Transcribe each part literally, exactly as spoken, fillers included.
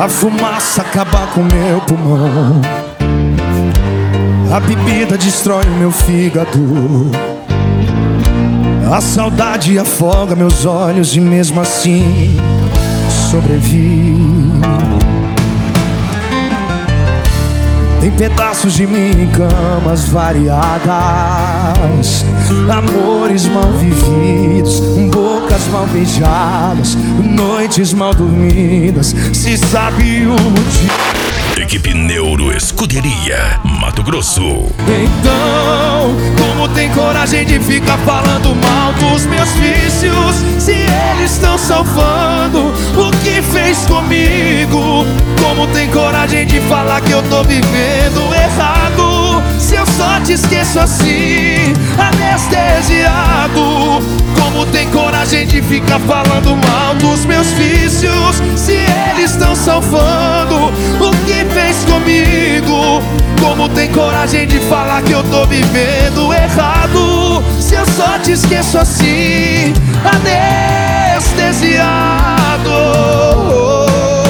A fumaça acaba com meu pulmão, a bebida destrói o meu fígado, a saudade afoga meus olhos e mesmo assim sobrevivo. Tem pedaços de mim em camas variadas, amores mal vividos, bocas mal beijadas, noites mal dormidas. Se sabe o motivo. Equipe Neuro Escuderia, Mato Grosso. Então, como tem coragem de ficar falando mal dos meus vícios, se eles estão salvando o que fez comigo? Como tem coragem de falar que eu tô vivendo errado, se eu só te esqueço assim, anestesiado? Como tem coragem de ficar falando mal dos meus vícios, se eles estão salvando o que fez comigo? Como tem coragem de falar que eu tô vivendo errado, se eu só te esqueço assim, anestesiado?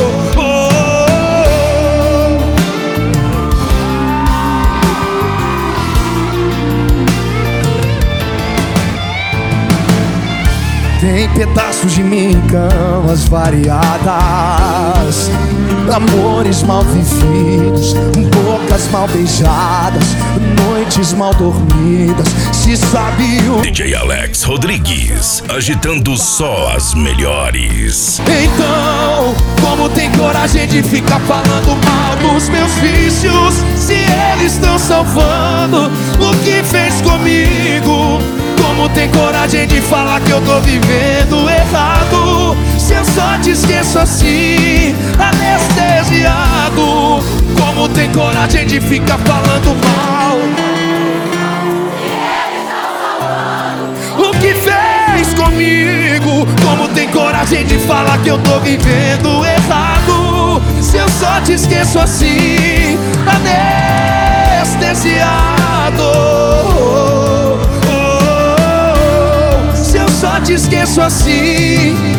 Tem pedaços de mim em camas variadas, amores mal vividos, bocas mal beijadas, noites mal dormidas. Se sabe o D J Alex Rodrigues, agitando só as melhores. Então, como tem coragem de ficar falando mal dos meus vícios, se eles estão salvando o que fez comigo? Como tem coragem de falar que eu tô vivendo errado, se eu só te esqueço assim, anestesiado? Como tem coragem de ficar falando mal o que fez comigo? Como tem coragem de falar que eu tô vivendo errado, se eu só te esqueço assim, anestesiado? Só te esqueço assim,